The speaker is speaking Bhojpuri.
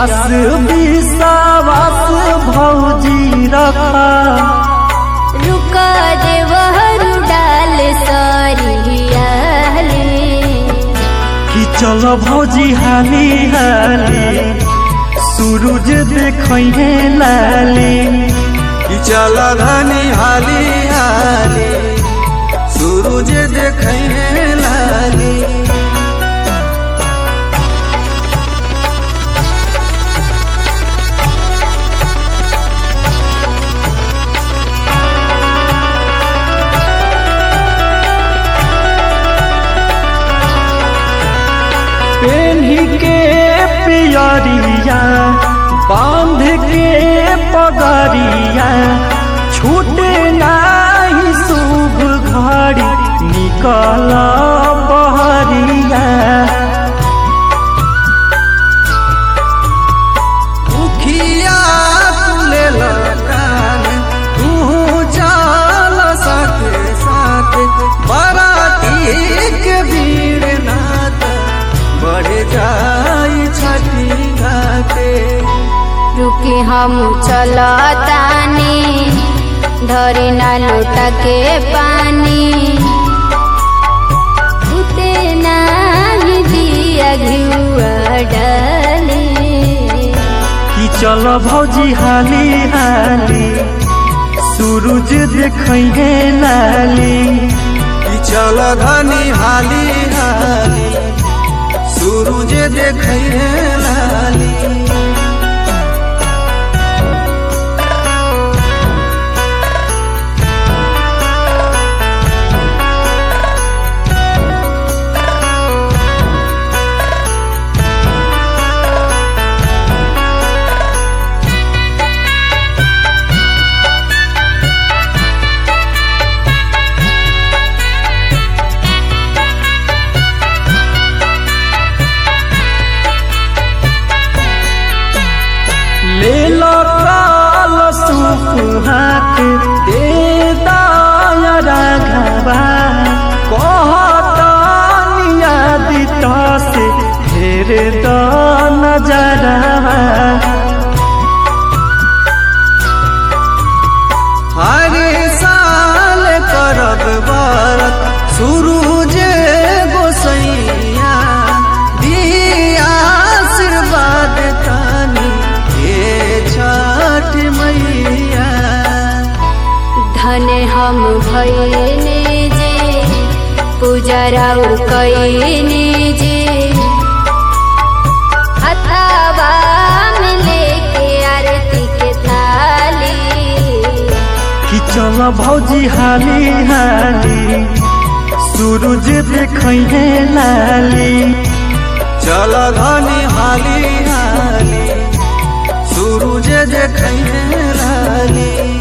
आस विश्वास भौजी रखा रुका देवहरु डाल सरियाले कि चल भौजी हाली हाली सूरज देखै लाली कि चल धनी हाली हाली सूरज देखै लाली पेन्ही के पियरिया बांध के पगरिया छूटे नाही शुभ घड़ी निकल बहरिया मुखिया तुले लगान तू चल साथे साथे बराती के भीड़ नाथ बढ़ जाई छठी घाटे रुके हम चलतानी धरे ना लोटा के पानी उते नाही दिया घिउआ डाले कि चल भौजी हाली हाली सूरज देखै लाली कि चल धनी हाली हाली सूरज देखै लाली ले लो काल सुख हाथ दे दाया राघवा कहता नियादित से फेर द नजरवा हर साल करब व्रत सूरज गोसैया दिया आशीर्वाद तानी हे छठ मैया धन हम भइने जे पूजरा कैने जे हथवा में लेके आरती के थाली कि चल भौजी हाली हाली सूरज देखै लाली चल धनी हाली हाली सूरज देखै लाली।